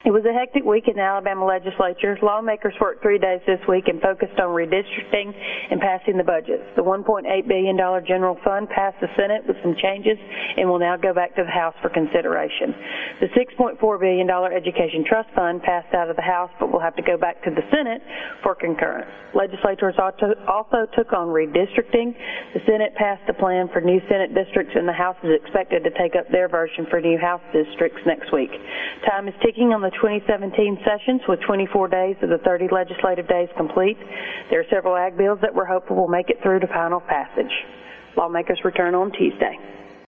It was a hectic week in the Alabama legislature. Lawmakers worked 3 days this week and focused on redistricting and passing the budgets. The $1.8 billion general fund passed the Senate with some changes and will now go back to the House for consideration. The $6.4 billion education trust fund passed out of the House but will have to go back to the Senate for concurrence. Legislators also took on redistricting. The Senate passed a plan for new Senate districts, and the House is expected to take up their version for new House districts next week. Time is ticking on the 2017 sessions with 24 days of the 30 legislative days complete. There are several ag bills that we're hopeful will make it through to final passage. Lawmakers return on Tuesday.